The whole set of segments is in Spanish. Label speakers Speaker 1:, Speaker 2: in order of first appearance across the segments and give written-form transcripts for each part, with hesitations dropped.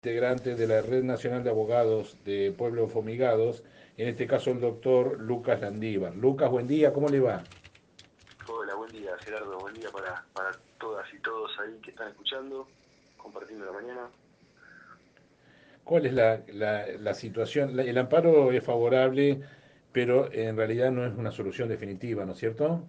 Speaker 1: Integrante de la Red Nacional de Abogados de Pueblos Fumigados, en este caso el doctor Lucas Landívar. Lucas, buen día, ¿cómo le va?
Speaker 2: Hola, buen día Gerardo, buen día para todas y todos ahí que están escuchando, compartiendo la mañana.
Speaker 1: ¿Cuál es la situación? El amparo es favorable, pero en realidad no es una solución definitiva, ¿no es cierto?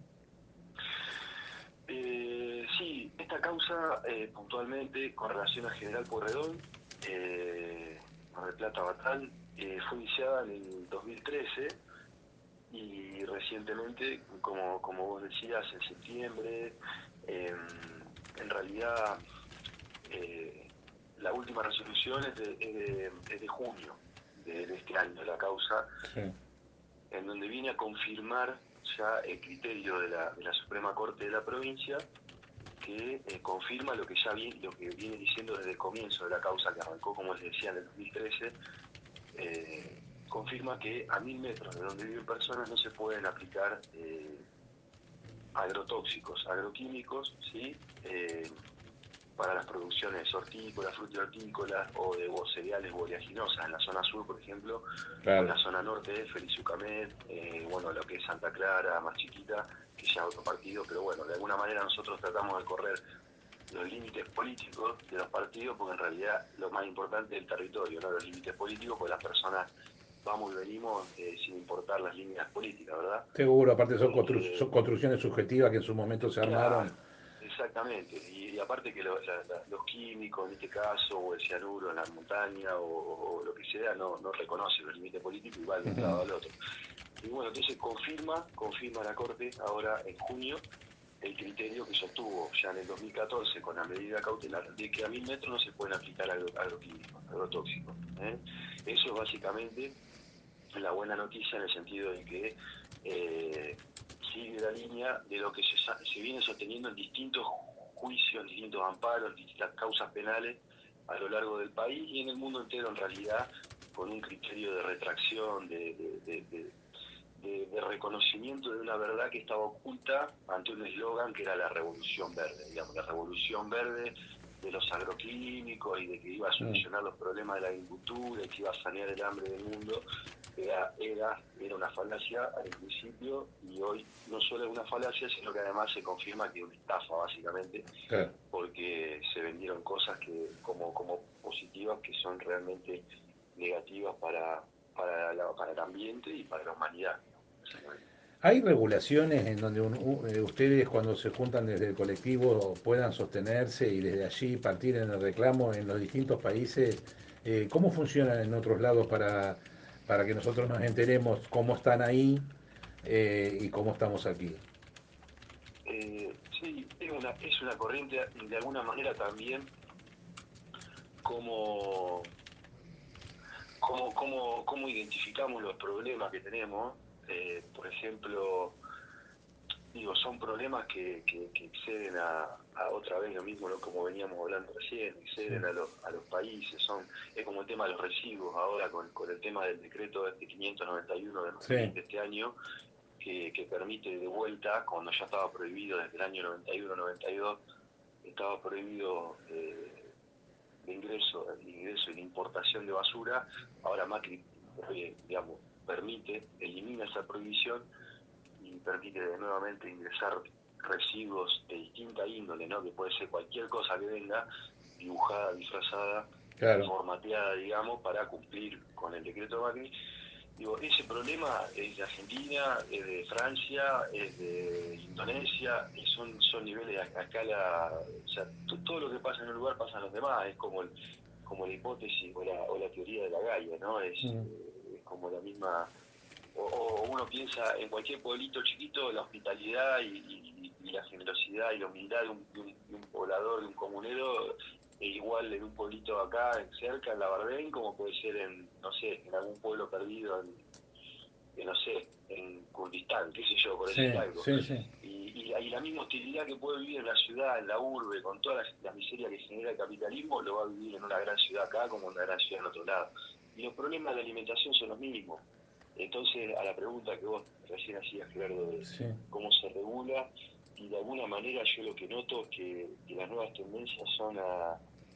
Speaker 2: Sí, esta causa puntualmente con relación a General Pueyrredón, Mar del Plata Batán, fue iniciada en el 2013 y recientemente, como vos decías, en septiembre, eh, en realidad eh, la última resolución es de junio de este año, la causa,
Speaker 1: Sí.
Speaker 2: en donde viene a confirmar ya el criterio de la Suprema Corte de la provincia, que confirma lo que viene diciendo desde el comienzo de la causa, que arrancó, como les decía, en el 2013, confirma que a 1000 metros de donde viven personas no se pueden aplicar agrotóxicos, agroquímicos, ¿sí? Para las producciones hortícolas, frutícolas o cereales o oleaginosas en la zona sur, por ejemplo, o en
Speaker 1: Claro.
Speaker 2: la zona norte, Felizucamet, bueno, lo que es Santa Clara, más chiquita, que ya es otro partido, pero bueno, de alguna manera nosotros tratamos de correr los límites políticos de los partidos, porque en realidad lo más importante es el territorio, no los límites políticos, porque las personas vamos y venimos sin importar las líneas políticas, ¿verdad?
Speaker 1: Seguro, aparte son
Speaker 2: Este,
Speaker 1: construcciones subjetivas que en su momento se armaron.
Speaker 2: Claro, exactamente. Y aparte que los químicos, en este caso, o el cianuro en la montaña, o lo que sea, no reconoce los límites políticos y va de un lado al otro. Y bueno, entonces confirma la Corte ahora en junio el criterio que sostuvo ya en el 2014 con la medida cautelar de que a 1000 metros no se pueden aplicar agroquímicos, agrotóxicos. ¿Eh? Eso es básicamente la buena noticia en el sentido de que eh, sigue la línea de lo que se viene sosteniendo en distintos juicios, en distintos amparos, en distintas causas penales a lo largo del país y en el mundo entero en realidad, con un criterio de retracción, de reconocimiento de una verdad que estaba oculta ante un eslogan que era la revolución verde, digamos, la revolución verde de los agroquímicos y de que iba a
Speaker 1: Mm.
Speaker 2: solucionar los problemas de la agricultura y que iba a sanear el hambre del mundo, era una falacia al principio y hoy no solo es una falacia, sino que además se confirma que es una estafa básicamente,
Speaker 1: Claro.
Speaker 2: porque se vendieron cosas que como positivas que son realmente negativas para el ambiente y para la humanidad, básicamente.
Speaker 1: ¿Hay regulaciones en donde ustedes cuando se juntan desde el colectivo puedan sostenerse y desde allí partir en el reclamo en los distintos países? ¿Cómo funcionan en otros lados para que nosotros nos enteremos cómo están ahí y cómo estamos aquí?
Speaker 2: Sí, es una corriente de alguna manera también como cómo identificamos los problemas que tenemos. Por ejemplo, digo, son problemas que exceden a otra vez lo mismo, ¿no? Como veníamos hablando recién,
Speaker 1: Sí.
Speaker 2: exceden a los países, es como el tema de los residuos ahora con el tema del decreto este 591
Speaker 1: Sí.
Speaker 2: de este año, que permite de vuelta, cuando ya estaba prohibido desde el año 91-92, estaba prohibido el ingreso y la importación de basura. Ahora Macri, digamos, elimina esa prohibición y permite nuevamente ingresar residuos de distinta índole, ¿no? Que puede ser cualquier cosa que venga, dibujada, disfrazada,
Speaker 1: Claro.
Speaker 2: formateada, digamos, para cumplir con el decreto de Macri. Digo, ese problema es de Argentina, es de Francia, es de Indonesia, son niveles a escala, o sea, todo lo que pasa en un lugar pasa en los demás, es como la hipótesis o la teoría de la Gaia, ¿no?
Speaker 1: Mm.
Speaker 2: Es como la misma, o uno piensa en cualquier pueblito chiquito, la hospitalidad y la generosidad y la humildad de un poblador, de un comunero, es igual en un pueblito acá cerca, en La Bardén, como puede ser en, no sé, en algún pueblo perdido no sé, en Kurdistán, qué sé yo, por decir
Speaker 1: Sí,
Speaker 2: algo.
Speaker 1: sí, sí.
Speaker 2: Y la misma hostilidad que puede vivir en la ciudad, en la urbe, con toda la miseria que genera el capitalismo, lo va a vivir en una gran ciudad acá como en una gran ciudad en otro lado. Y los problemas de alimentación son los mismos. Entonces, a la pregunta que vos recién hacías, Gerardo, de
Speaker 1: Sí.
Speaker 2: cómo se regula, y de alguna manera yo lo que noto es que las nuevas tendencias son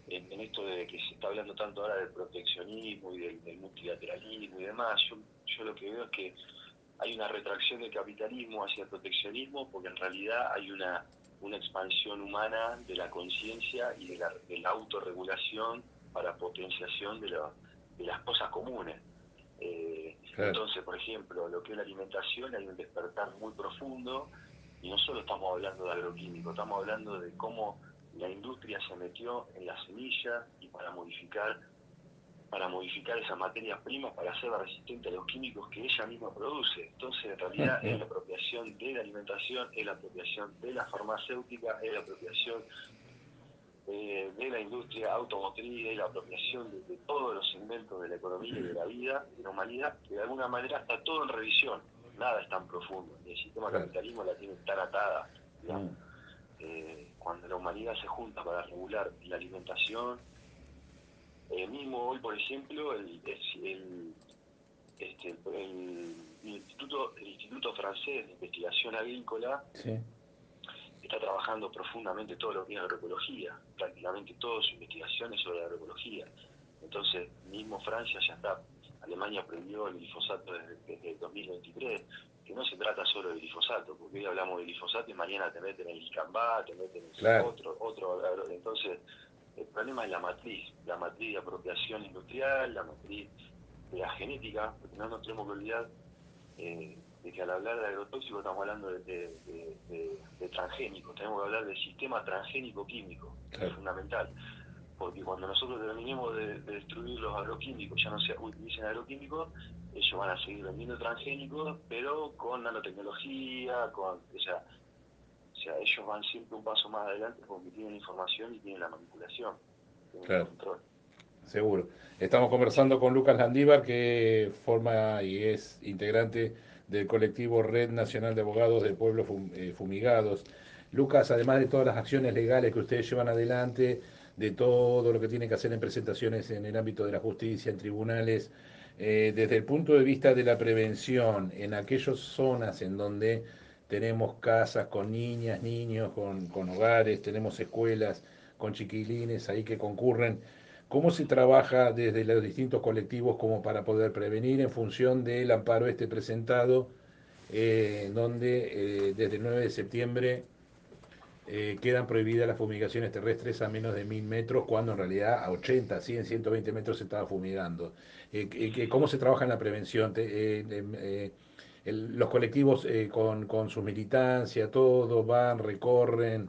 Speaker 2: en esto de que se está hablando tanto ahora del proteccionismo y del multilateralismo y demás, yo lo que veo es que hay una retracción del capitalismo hacia el proteccionismo, porque en realidad hay una expansión humana de la conciencia y de la autorregulación para potenciación de las cosas comunes.
Speaker 1: Claro.
Speaker 2: Entonces, por ejemplo, lo que es la alimentación, hay un despertar muy profundo, y no solo estamos hablando de agroquímicos, estamos hablando de cómo la industria se metió en la semilla y para modificar esas materias primas para hacerla resistente a los químicos que ella misma produce. Entonces, en realidad es la apropiación de la alimentación, es la apropiación de la farmacéutica, es la apropiación de la industria automotriz, es la apropiación de todos los segmentos de la economía y de la vida, de la humanidad, que de alguna manera está todo en revisión. Nada es tan profundo, ni el sistema
Speaker 1: Claro.
Speaker 2: capitalismo la tiene tan atada,
Speaker 1: Mm.
Speaker 2: digamos. Cuando la humanidad se junta para regular la alimentación, mismo hoy, por ejemplo, el Instituto Francés de Investigación Agrícola
Speaker 1: Sí.
Speaker 2: está trabajando profundamente todo lo que es agroecología, prácticamente todas sus investigaciones sobre la agroecología. Entonces, mismo Francia ya está, Alemania prohibió el glifosato desde el 2023, que no se trata solo del glifosato, porque hoy hablamos de glifosato y mañana te meten el dicamba, te meten
Speaker 1: Claro.
Speaker 2: otro, entonces el problema es la matriz de apropiación industrial, la matriz de la genética, porque no nos tenemos que olvidar de que al hablar de agrotóxicos estamos hablando de transgénicos, tenemos que hablar del sistema transgénico químico, que es
Speaker 1: Claro.
Speaker 2: fundamental, porque cuando nosotros terminemos de destruir los agroquímicos, ya no se utilicen agroquímicos, ellos van a seguir vendiendo transgénicos, pero con nanotecnología, o sea, ellos van siempre un paso más adelante porque tienen información y tienen la manipulación, tienen el
Speaker 1: Claro.
Speaker 2: control.
Speaker 1: Seguro. Estamos conversando con Lucas Landívar, que forma y es integrante del colectivo Red Nacional de Abogados de Pueblos Fumigados. Lucas, además de todas las acciones legales que ustedes llevan adelante, de todo lo que tienen que hacer en presentaciones en el ámbito de la justicia, en tribunales, desde el punto de vista de la prevención, en aquellas zonas en donde tenemos casas con niñas, niños, con hogares, tenemos escuelas con chiquilines ahí que concurren. ¿Cómo se trabaja desde los distintos colectivos como para poder prevenir en función del amparo este presentado, donde desde el 9 de septiembre quedan prohibidas las fumigaciones terrestres a menos de 1000 metros, cuando en realidad a 80, 100, 120 metros se estaba fumigando? ¿Cómo se trabaja en la prevención? Los colectivos con su militancia, todo, van, recorren.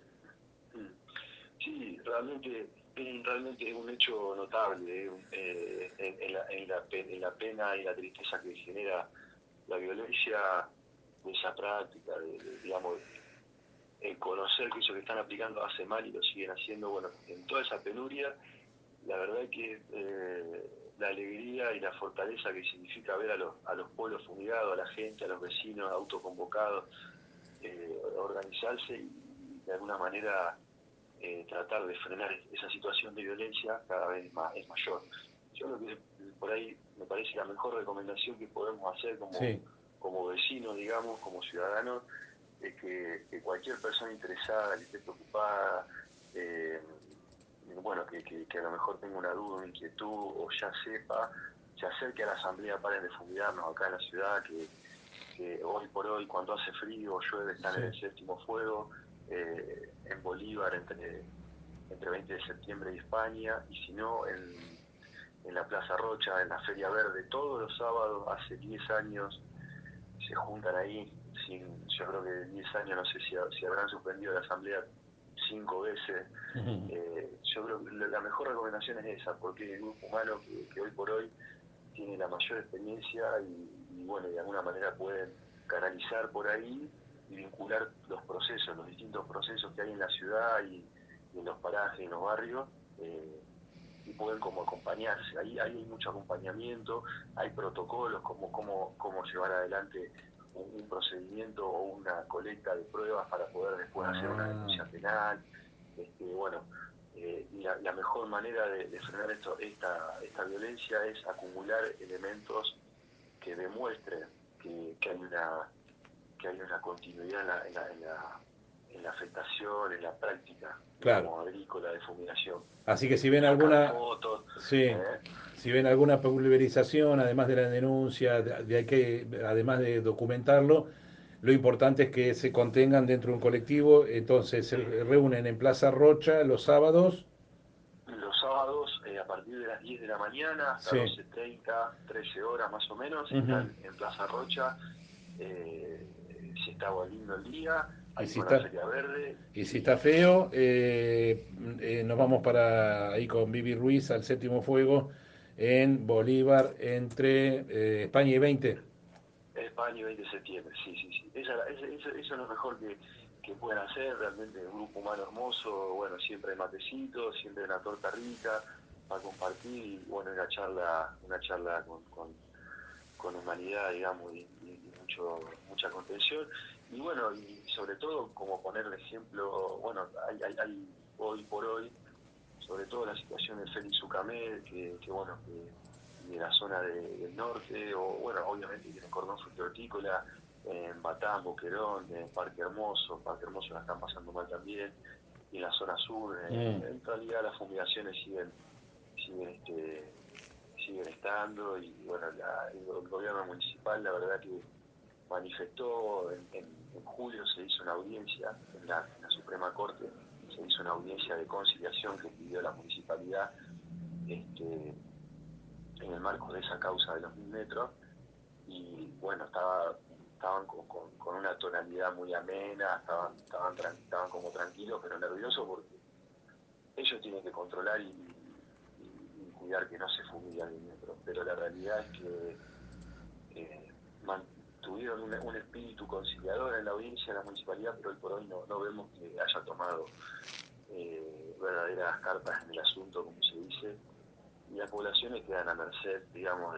Speaker 2: Sí, realmente es un hecho notable en la pena y la tristeza que genera la violencia de esa práctica, digamos, el conocer que eso que están aplicando hace mal y lo siguen haciendo, bueno, en toda esa penuria, la verdad es que la alegría y la fortaleza que significa ver a los pueblos fumigados, a la gente, a los vecinos autoconvocados, organizarse y de alguna manera tratar de frenar esa situación de violencia cada vez es mayor. Yo creo que por ahí me parece la mejor recomendación que podemos hacer
Speaker 1: Sí.
Speaker 2: como vecinos, digamos, como ciudadanos, es que cualquier persona interesada, que esté preocupada, eh, bueno, que a lo mejor tenga una duda, una inquietud, o ya sepa, se acerque a la asamblea Paren de Fumigarnos acá en la ciudad, que hoy por hoy, cuando hace frío o llueve, están
Speaker 1: Sí.
Speaker 2: en el séptimo fuego, en Bolívar, entre 20 de septiembre y España, y si no, en la Plaza Rocha, en la Feria Verde, todos los sábados, hace 10 años, se juntan ahí, yo creo que 10 años, no sé si habrán suspendido la asamblea 5 veces. Yo creo que la mejor recomendación es esa, porque es el grupo humano que hoy por hoy tiene la mayor experiencia y bueno, de alguna manera pueden canalizar por ahí y vincular los distintos procesos que hay en la ciudad y en los parajes, en los barrios, y pueden como acompañarse. Ahí hay mucho acompañamiento, hay protocolos cómo llevar adelante un procedimiento o una colecta de pruebas para poder después hacer una denuncia penal. Bueno, y la mejor manera de frenar esta violencia es acumular elementos que demuestren que hay una continuidad en la afectación, en la práctica,
Speaker 1: Claro.
Speaker 2: digamos, agrícola de fumigación.
Speaker 1: Así que si ven
Speaker 2: Sacar
Speaker 1: alguna,
Speaker 2: fotos,
Speaker 1: sí,
Speaker 2: ¿eh?
Speaker 1: si ven alguna pulverización, además de la denuncia, además de documentarlo, lo importante es que se contengan dentro de un colectivo, entonces se
Speaker 2: Sí.
Speaker 1: reúnen en Plaza Rocha los sábados.
Speaker 2: Los sábados, a partir de las 10 de la mañana hasta
Speaker 1: Sí.
Speaker 2: 12:30, 13 horas más o menos,
Speaker 1: Ujú.
Speaker 2: están en Plaza Rocha. eh, si está lindo el día,
Speaker 1: Y
Speaker 2: ahí
Speaker 1: si
Speaker 2: con la
Speaker 1: está,
Speaker 2: Feria Verde.
Speaker 1: y si está
Speaker 2: Y
Speaker 1: feo, nos vamos para ahí con Vivi Ruiz al Séptimo Fuego en Bolívar entre España y 20.
Speaker 2: España, 20 de septiembre, sí, sí, sí. Eso es lo mejor que pueden hacer, realmente un grupo humano hermoso, bueno, siempre hay matecitos, siempre hay una torta rica para compartir y bueno, una charla con humanidad, digamos, y mucha contención. Y bueno, y sobre todo como poner el ejemplo, bueno, hay hoy por hoy, sobre todo la situación de Félix Ucamel, que bueno, que de la zona del norte, o bueno, obviamente tiene cordón frutícola, en Batán, Boquerón, en Parque Hermoso la están pasando mal también, y en la zona sur,
Speaker 1: Mm.
Speaker 2: en realidad las fumigaciones siguen siguen estando, y bueno, el gobierno municipal la verdad que manifestó en julio. Se hizo una audiencia en la Suprema Corte, se hizo una audiencia de conciliación que pidió la municipalidad, este, en el marco de esa causa de los 1000 metros, y bueno, estaban con una tonalidad muy amena, estaban como tranquilos pero nerviosos, porque ellos tienen que controlar y cuidar que no se fumigue al 1000 metros, pero la realidad es que mantuvieron un espíritu conciliador en la audiencia de la municipalidad, pero hoy por hoy no vemos que haya tomado verdaderas cartas en el asunto, como se dice, y las poblaciones quedan a merced, digamos,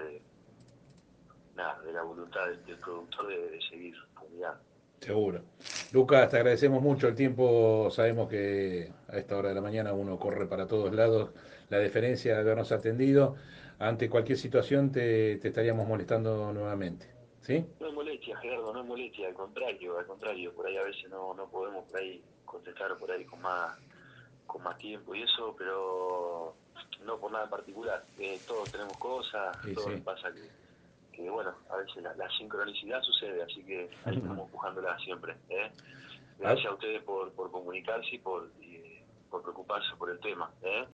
Speaker 2: de la voluntad del productor de seguir fumigando.
Speaker 1: Seguro. Lucas, te agradecemos mucho el tiempo. Sabemos que a esta hora de la mañana uno corre para todos lados. La deferencia de habernos atendido. Ante cualquier situación te estaríamos molestando nuevamente. ¿Sí?
Speaker 2: No es molestia, Gerardo, no es molestia, al contrario, por ahí a veces no podemos por ahí contestar por ahí con más tiempo y eso, pero no por nada en particular. Todos tenemos cosas,
Speaker 1: Y
Speaker 2: todos nos
Speaker 1: sí.
Speaker 2: pasa que bueno, a veces la sincronicidad sucede, así que ahí estamos empujándola siempre.
Speaker 1: Ah,
Speaker 2: Gracias a ustedes por comunicarse y por preocuparse por el tema.